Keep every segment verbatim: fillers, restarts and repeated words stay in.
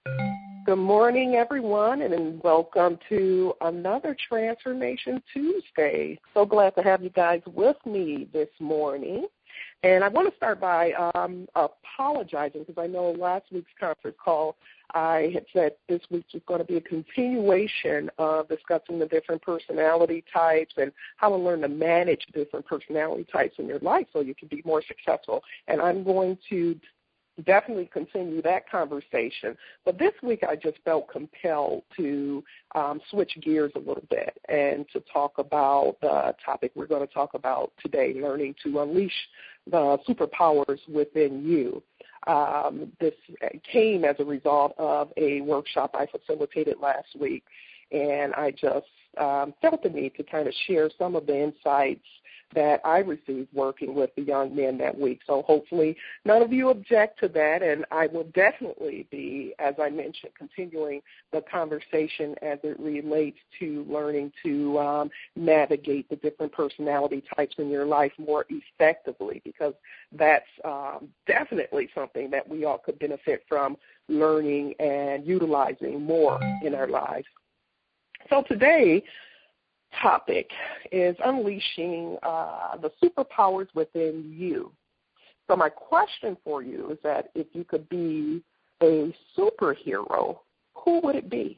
Good morning, everyone, and welcome to another Transformation Tuesday. So glad to have you guys with me this morning. And I want to start by um, apologizing because I know last week's conference call I had said this week was going to be a continuation of discussing the different personality types and how to learn to manage different personality types in your life so you can be more successful. And I'm going to definitely continue that conversation. But this week I just felt compelled to um, switch gears a little bit and to talk about the topic we're going to talk about today, learning to unleash the superpowers within you. Um, this came as a result of a workshop I facilitated last week, and I just um, felt the need to kind of share some of the insights that I received working with the young men that week. So hopefully none of you object to that, and I will definitely be, as I mentioned, continuing the conversation as it relates to learning to um, navigate the different personality types in your life more effectively, because that's um, definitely something that we all could benefit from learning and utilizing more in our lives. So today, topic is unleashing uh, the superpowers within you. So my question for you is that if you could be a superhero, who would it be?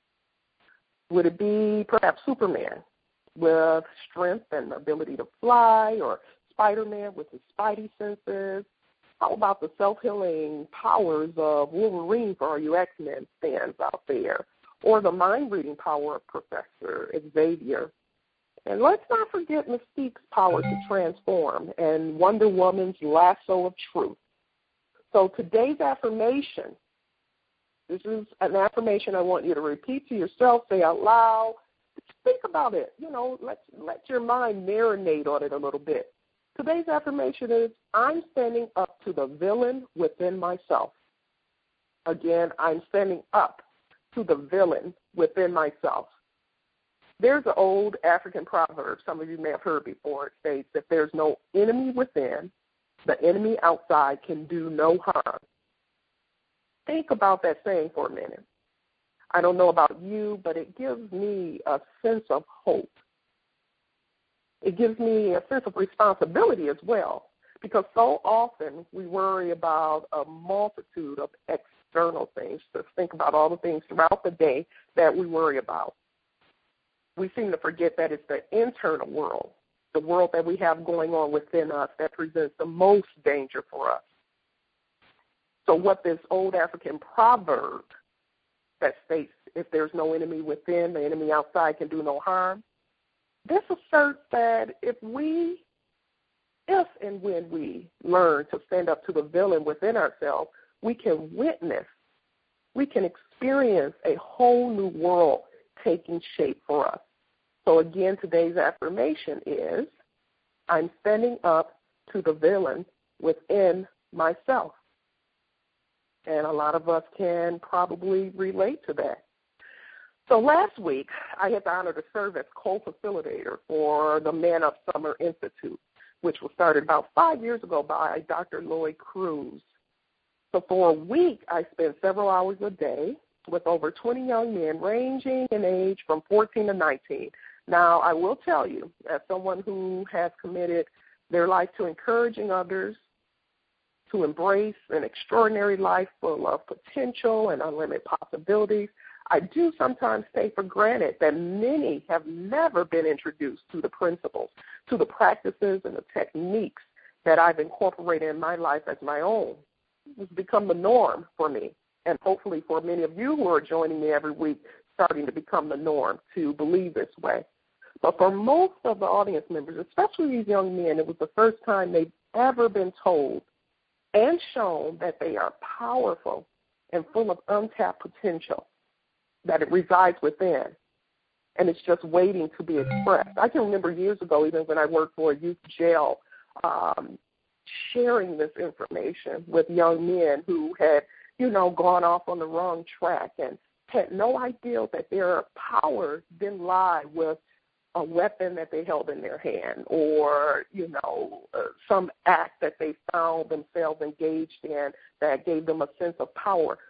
Would it be perhaps Superman with strength and ability to fly, or Spider-Man with his spidey senses? How about the self-healing powers of Wolverine for all you X-Men fans out there? Or the mind-reading power of Professor Xavier. And let's not forget Mystique's power to transform and Wonder Woman's lasso of truth. So today's affirmation, this is an affirmation I want you to repeat to yourself, say out loud. Think about it. You know, let, let your mind marinate on it a little bit. Today's affirmation is, I'm standing up to the villain within myself. Again, I'm standing up to the villain within myself. There's an old African proverb some of you may have heard before. It states, if there's no enemy within, the enemy outside can do no harm. Think about that saying for a minute. I don't know about you, but it gives me a sense of hope. It gives me a sense of responsibility as well, because so often we worry about a multitude of external external things. Just think about all the things throughout the day that we worry about. We seem to forget that it's the internal world, the world that we have going on within us, that presents the most danger for us. So what this old African proverb that states, if there's no enemy within, the enemy outside can do no harm, this asserts that if we, if and when we learn to stand up to the villain within ourselves, we can witness, we can experience a whole new world taking shape for us. So again, today's affirmation is, I'm standing up to the villain within myself. And a lot of us can probably relate to that. So last week, I had the honor to serve as co-facilitator for the Man Up Summer Institute, which was started about five years ago by Doctor Lloyd Cruz. So for a week, I spent several hours a day with over twenty young men ranging in age from fourteen to nineteen. Now, I will tell you, as someone who has committed their life to encouraging others to embrace an extraordinary life full of potential and unlimited possibilities, I do sometimes take for granted that many have never been introduced to the principles, to the practices and the techniques that I've incorporated in my life as my own. It's become the norm for me, and hopefully for many of you who are joining me every week, starting to become the norm to believe this way. But for most of the audience members, especially these young men, it was the first time they've ever been told and shown that they are powerful and full of untapped potential, that it resides within, and it's just waiting to be expressed. I can remember years ago, even when I worked for a youth jail, um, sharing this information with young men who had, you know, gone off on the wrong track and had no idea that their power didn't lie with a weapon that they held in their hand, or, you know, uh, some act that they found themselves engaged in that gave them a sense of power.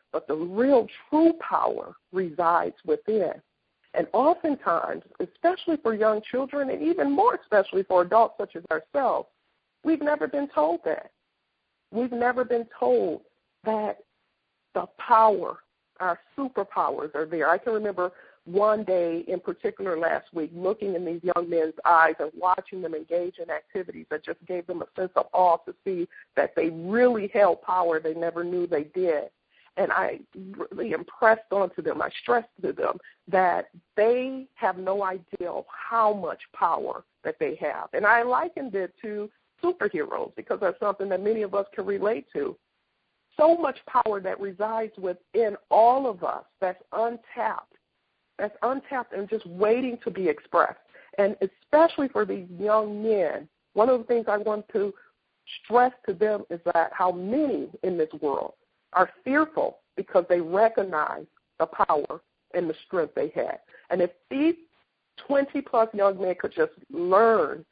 but the real true power resides within. And oftentimes, especially for young children, and even more especially for adults such as ourselves, we've never been told that. We've never been told that the power, our superpowers are there. I can remember one day in particular last week looking in these young men's eyes and watching them engage in activities that just gave them a sense of awe to see that they really held power they never knew they did. And I really impressed onto them, I stressed to them that they have no idea of how much power that they have. And I likened it to superheroes because that's something that many of us can relate to. So much power that resides within all of us that's untapped, that's untapped and just waiting to be expressed. And especially for these young men, one of the things I want to stress to them is that how many in this world are fearful because they recognize the power and the strength they had. And if these twenty-plus young men could just learn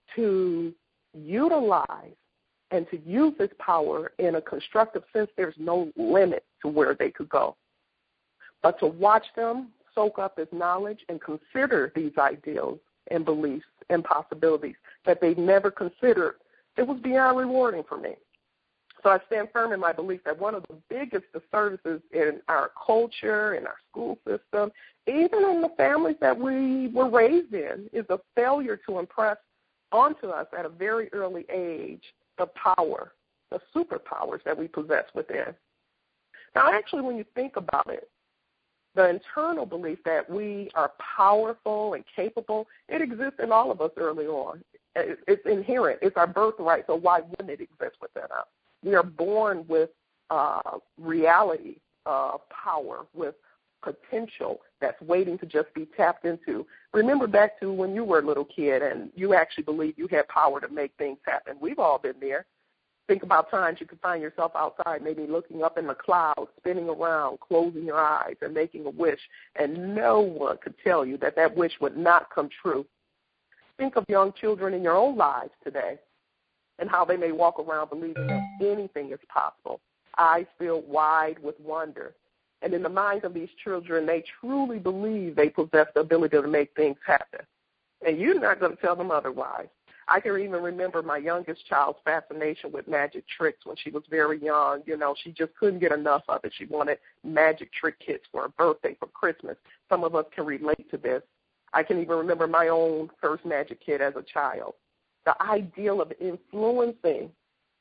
to utilize and to use this power in a constructive sense, there's no limit to where they could go. But to watch them soak up this knowledge and consider these ideals and beliefs and possibilities that they've never considered, it was beyond rewarding for me. So I stand firm in my belief that one of the biggest disservices in our culture, in our school system, even in the families that we were raised in, is a failure to impress onto us at a very early age the power, the superpowers that we possess within. Now, actually, when you think about it, the internal belief that we are powerful and capable, it exists in all of us early on. It's inherent. It's our birthright, so why wouldn't it exist within us? We are born with uh, reality of power, with potential that's waiting to just be tapped into. Remember back to when you were a little kid and you actually believed you had power to make things happen. We've all been there. Think about times you could find yourself outside, maybe looking up in the clouds, spinning around, closing your eyes, and making a wish, and no one could tell you that that wish would not come true. Think of young children in your own lives today and how they may walk around believing that anything is possible, eyes filled wide with wonder. And in the minds of these children, they truly believe they possess the ability to make things happen. And you're not going to tell them otherwise. I can even remember my youngest child's fascination with magic tricks when she was very young. You know, she just couldn't get enough of it. She wanted magic trick kits for her birthday, for Christmas. Some of us can relate to this. I can even remember my own first magic kit as a child. The ideal of influencing,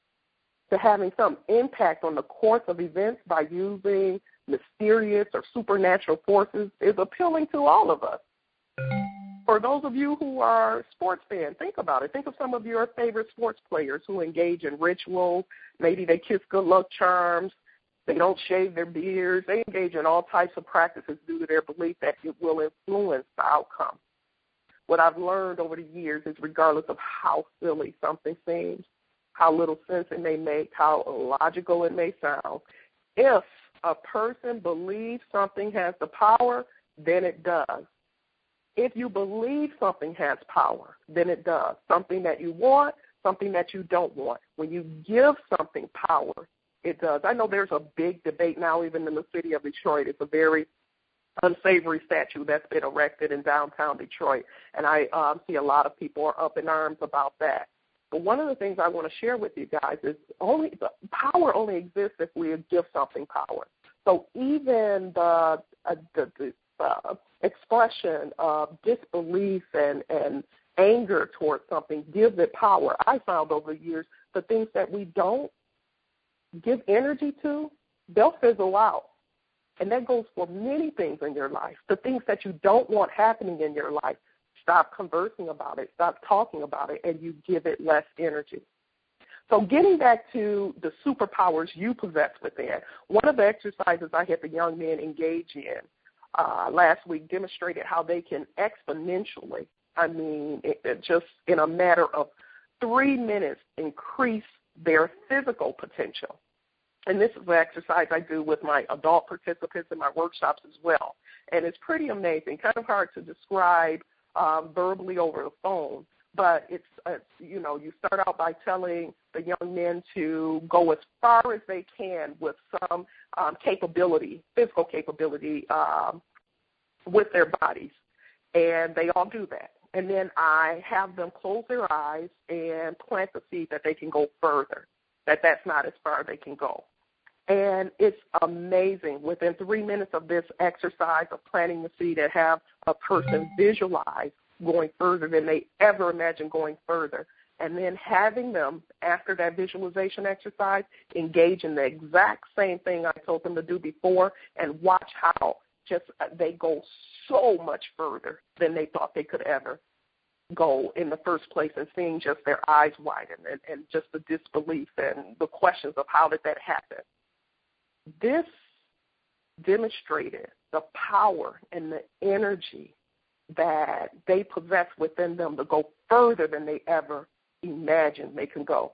to having some impact on the course of events by using mysterious or supernatural forces is appealing to all of us. For those of you who are sports fans, think about it. Think of some of your favorite sports players who engage in rituals. Maybe they kiss good luck charms. They don't shave their beards. They engage in all types of practices due to their belief that it will influence the outcome. What I've learned over the years is regardless of how silly something seems, how little sense it may make, how illogical it may sound, if a person believes something has the power, then it does. If you believe something has power, then it does. Something that you want, something that you don't want. When you give something power, it does. I know there's a big debate now, even in the city of Detroit. It's a very unsavory statue that's been erected in downtown Detroit, and I um, see a lot of people are up in arms about that. But one of the things I want to share with you guys is only the power only exists if we give something power. So even the uh, the, the uh, expression of disbelief and, and anger towards something gives it power. I found over the years the things that we don't give energy to, they'll fizzle out. And that goes for many things in your life. The things that you don't want happening in your life, stop conversing about it, stop talking about it, and you give it less energy. So getting back to the superpowers you possess within, one of the exercises I had the young men engage in uh, last week demonstrated how they can exponentially, I mean, it, it just in a matter of three minutes, increase their physical potential. And this is the exercise I do with my adult participants in my workshops as well. And it's pretty amazing, kind of hard to describe um, verbally over the phone. But it's, it's, you know, you start out by telling the young men to go as far as they can with some um, capability, physical capability um, with their bodies. And they all do that. And then I have them close their eyes and plant the seed that they can go further, that that's not as far they can go. And it's amazing. Within three minutes of this exercise of planting the seed, to have a person visualize going further than they ever imagined going further. And then having them, after that visualization exercise, engage in the exact same thing I told them to do before, and watch how just they go so much further than they thought they could ever go in the first place, and seeing just their eyes widen and, and just the disbelief and the questions of how did that happen. This demonstrated the power and the energy that they possess within them to go further than they ever imagined they can go.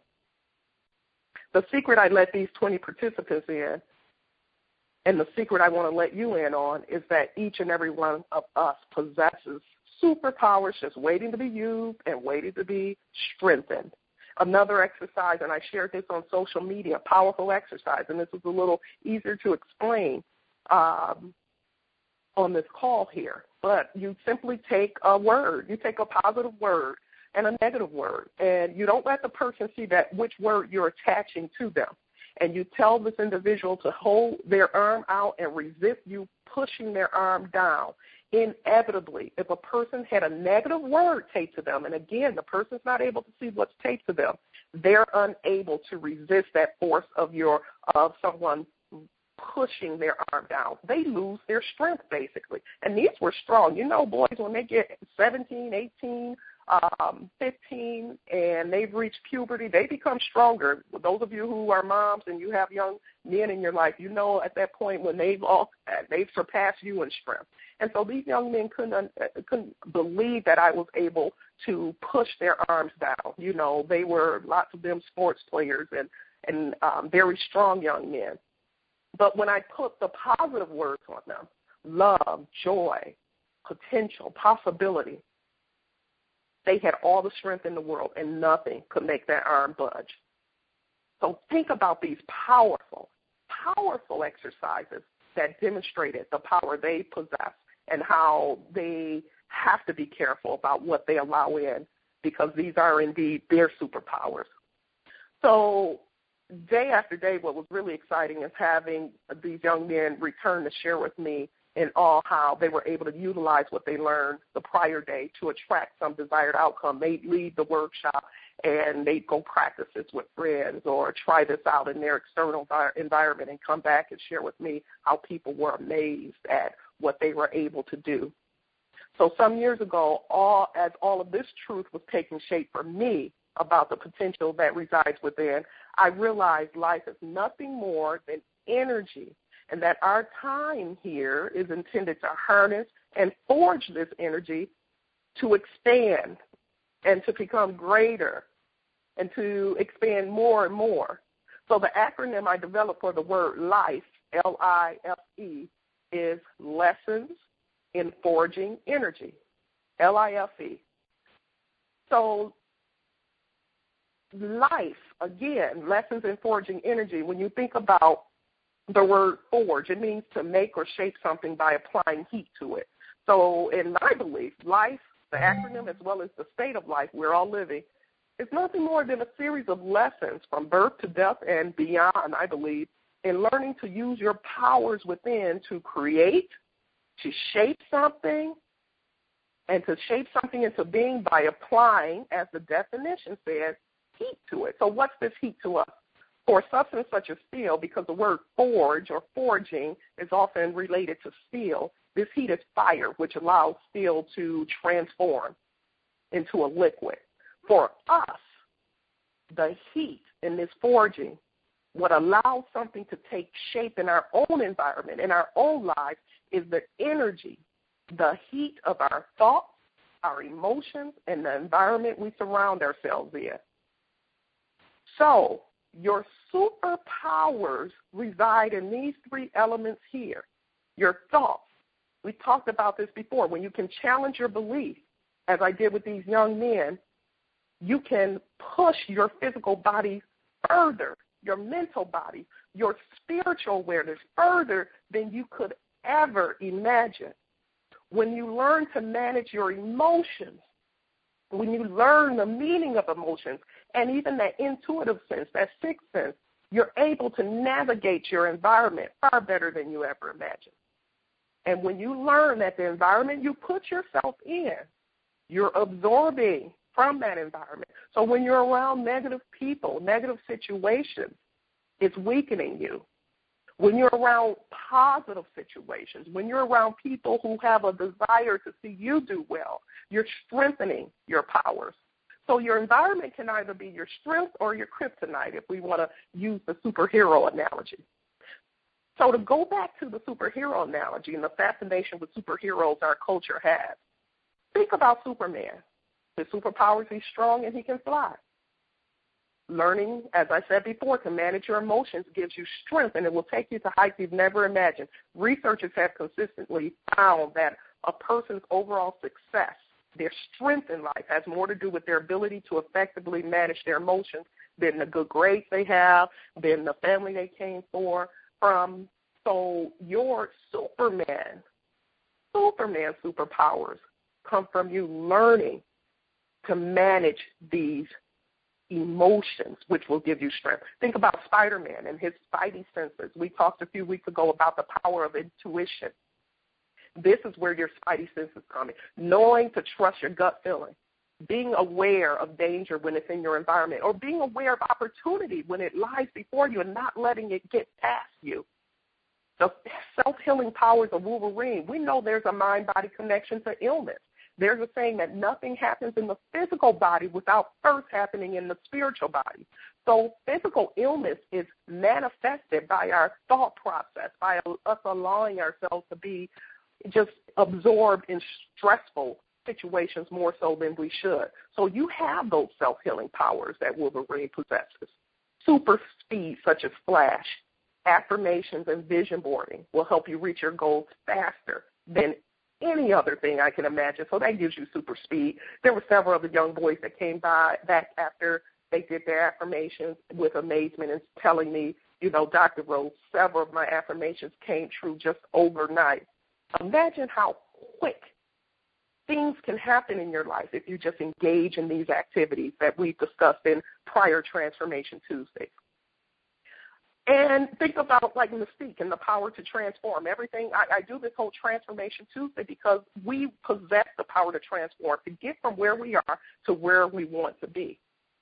The secret I let these twenty participants in, and the secret I want to let you in on, is that each and every one of us possesses superpowers just waiting to be used and waiting to be strengthened. Another exercise, and I shared this on social media, powerful exercise, and this is a little easier to explain um, on this call here, but you simply take a word. You take a positive word and a negative word, and you don't let the person see that which word you're attaching to them. And you tell this individual to hold their arm out and resist you pushing their arm down. Inevitably, if a person had a negative word taped to them, and again, the person's not able to see what's taped to them, they're unable to resist that force of your of someone pushing their arm down. They lose their strength, basically. And these were strong. You know, boys, when they get seventeen, eighteen, um, fifteen, and they've reached puberty, they become stronger. Those of you who are moms and you have young men in your life, you know at that point when they've all they've surpassed you in strength. And so these young men couldn't couldn't believe that I was able to push their arms down. You know, they were, lots of them, sports players and and um, very strong young men. But when I put the positive words on them, love, joy, potential, possibility, they had all the strength in the world, and nothing could make that arm budge. So think about these powerful, powerful exercises that demonstrated the power they possess and how they have to be careful about what they allow in, because these are indeed their superpowers. So day after day, what was really exciting is having these young men return to share with me in all how they were able to utilize what they learned the prior day to attract some desired outcome. They'd leave the workshop and they'd go practice this with friends or try this out in their external environment and come back and share with me how people were amazed at what they were able to do. So some years ago, all as all of this truth was taking shape for me about the potential that resides within, I realized life is nothing more than energy, and that our time here is intended to harness and forge this energy to expand and to become greater and to expand more and more. So the acronym I developed for the word LIFE, L I F E, is Lessons in Forging Energy, L I F E. So life, again, lessons in forging energy, when you think about the word forge, it means to make or shape something by applying heat to it. So in my belief, life, the acronym, as well as the state of life we're all living, is nothing more than a series of lessons from birth to death and beyond, I believe, in learning to use your powers within to create, to shape something, and to shape something into being by applying, as the definition says, heat to it. So what's this heat to us? For a substance such as steel, because the word forge or forging is often related to steel, this heat is fire, which allows steel to transform into a liquid. For us, the heat in this forging, what allows something to take shape in our own environment, in our own lives, is the energy, the heat of our thoughts, our emotions, and the environment we surround ourselves in. So your superpowers reside in these three elements here. Your thoughts. We talked about this before. When you can challenge your belief, as I did with these young men, You can push your physical body further, your mental body, your spiritual awareness further than you could ever imagine. When you learn to manage your emotions, when you learn the meaning of emotions and even that intuitive sense, that sixth sense, you're able to navigate your environment far better than you ever imagined. And when you learn that the environment you put yourself in, you're absorbing from that environment. So when you're around negative people, negative situations, it's weakening you. When you're around positive situations, when you're around people who have a desire to see you do well, you're strengthening your powers. So your environment can either be your strength or your kryptonite, if we want to use the superhero analogy. So to go back to the superhero analogy and the fascination with superheroes our culture has, think about Superman. His superpowers, he's strong and he can fly. Learning, as I said before, to manage your emotions gives you strength, and it will take you to heights you've never imagined. Researchers have consistently found that a person's overall success, their strength in life, has more to do with their ability to effectively manage their emotions than the good grades they have, than the family they came for, from. So your Superman, Superman superpowers come from you learning to manage these emotions, which will give you strength. Think about Spider-Man and his spidey senses. We talked a few weeks ago about the power of intuition. This is where your spidey senses come in. Knowing to trust your gut feeling, being aware of danger when it's in your environment, or being aware of opportunity when it lies before you and not letting it get past you. The self-healing powers of Wolverine. We know there's a mind-body connection to illness. There's a saying that nothing happens in the physical body without first happening in the spiritual body. So physical illness is manifested by our thought process, by us allowing ourselves to be just absorbed in stressful situations more so than we should. So you have those self-healing powers that Wolverine possesses. Super speed, such as Flash, affirmations, and vision boarding will help you reach your goals faster than any other thing I can imagine. So that gives you super speed. There were several of the young boys that came by back after they did their affirmations with amazement and telling me, you know, Doctor Rose, several of my affirmations came true just overnight. Imagine how quick things can happen in your life if you just engage in these activities that we discussed in prior Transformation Tuesdays. And think about like Mystique and the power to transform. Everything, I, I do this whole Transformation Tuesday because we possess the power to transform, to get from where we are to where we want to be.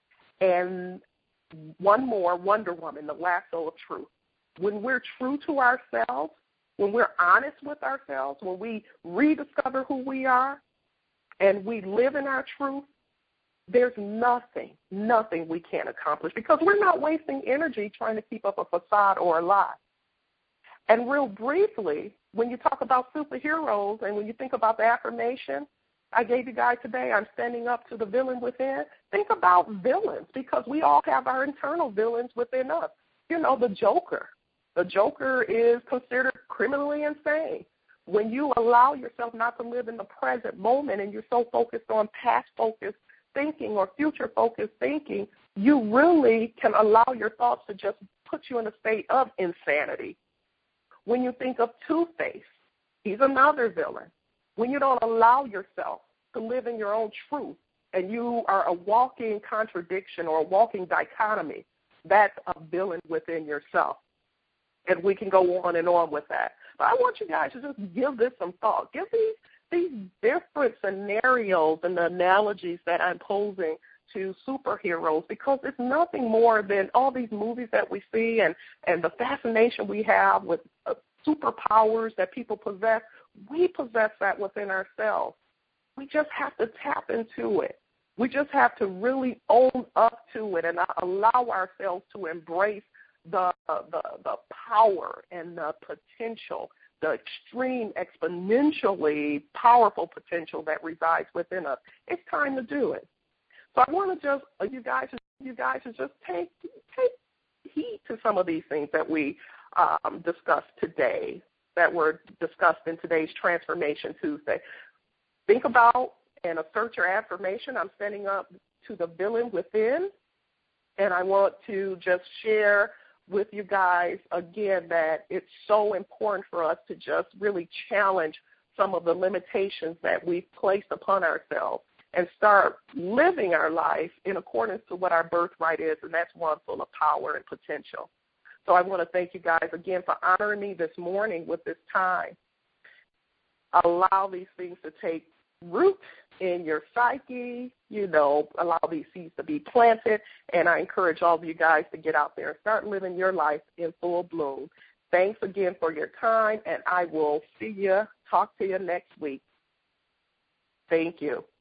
And one more, Wonder Woman, the lasso of truth. When we're true to ourselves, when we're honest with ourselves, when we rediscover who we are and we live in our truth, there's nothing, nothing we can't accomplish because we're not wasting energy trying to keep up a facade or a lie. And real briefly, when you talk about superheroes and when you think about the affirmation I gave you guys today, I'm standing up to the villain within, think about villains because we all have our internal villains within us. You know, the Joker. The Joker is considered criminally insane. When you allow yourself not to live in the present moment and you're so focused on past-focused thinking or future-focused thinking, you really can allow your thoughts to just put you in a state of insanity. When you think of Two-Face, he's another villain. When you don't allow yourself to live in your own truth and you are a walking contradiction or a walking dichotomy, that's a villain within yourself. And we can go on and on with that. But I want you guys to just give this some thought. Give these these different scenarios and the analogies that I'm posing to superheroes because it's nothing more than all these movies that we see and, and the fascination we have with uh, superpowers that people possess. We possess that within ourselves. We just have to tap into it. We just have to really own up to it and allow ourselves to embrace the the, the power and the potential, the extreme, exponentially powerful potential that resides within us. It's time to do it. So I want to just you guys, you guys, to just take take heed to some of these things that we um, discussed today, that were discussed in today's Transformation Tuesday. Think about and assert your affirmation. I'm standing up to the villain within. And I want to just share with you guys, again, that it's so important for us to just really challenge some of the limitations that we've placed upon ourselves and start living our life in accordance to what our birthright is, and that's one full of power and potential. So I want to thank you guys again for honoring me this morning with this time. Allow these things to take root in your psyche, you know, allow these seeds to be planted, and I encourage all of you guys to get out there and start living your life in full bloom. Thanks again for your time, and I will see you, talk to you next week. Thank you.